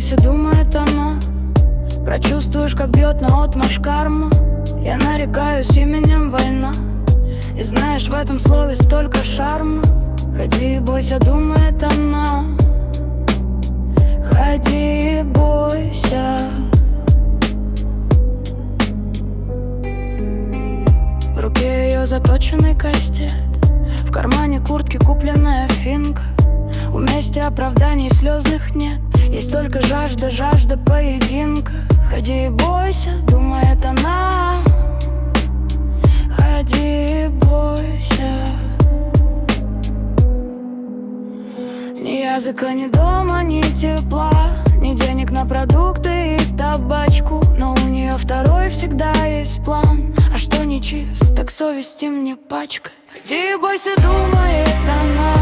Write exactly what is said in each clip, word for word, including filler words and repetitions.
бойся, думает она. Прочувствуешь, как бьет наотмашь карма. Я нарекаюсь именем война. И знаешь, в этом слове столько шарма. Ходи и бойся, думает она. Ходи и бойся. В руке ее заточенный кастет, в кармане куртки купленная финка. Вместе оправданий слезных нет, есть только жажда, жажда поединка. Ходи и бойся, думает она. Ходи и бойся. Ни языка, ни дома, ни тепла, ни денег на продукты и табачку. Но у нее второй всегда есть план. А что не чист, так совести мне пачка. Ходи и бойся, думает она.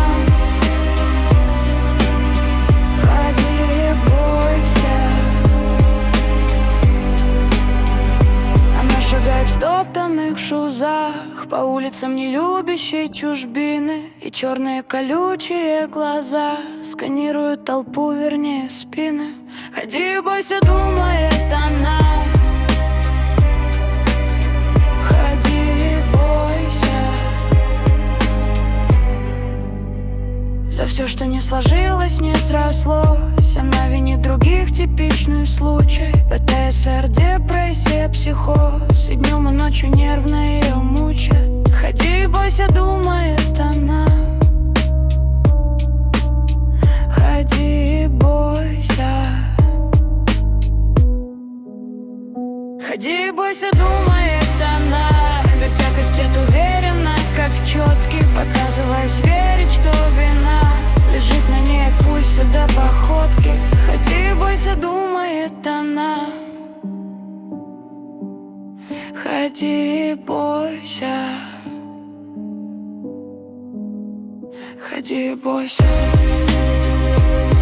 Ходи и бойся. Она шагает в стоптанных шузах по улицам нелюбящей чужбины. И черные колючие глаза сканируют толпу, вернее спины. Ходи и бойся, думает она. Ходи и бойся. За все, что не сложилось, не срослось, она винит других, типичный случай. ПТСР, депрессия, психоз, и днем, и ночью нервно ее мучает. Ходи и бойся, думает она. Ходи и бойся. Ходи и бойся, думает она. Вертя кастет уверенно, как четкий, показываясь верить, что вина лежит на ней от пульса до походки. Ходи и бойся, думает она. Ходи и бойся. Ходи и бойся.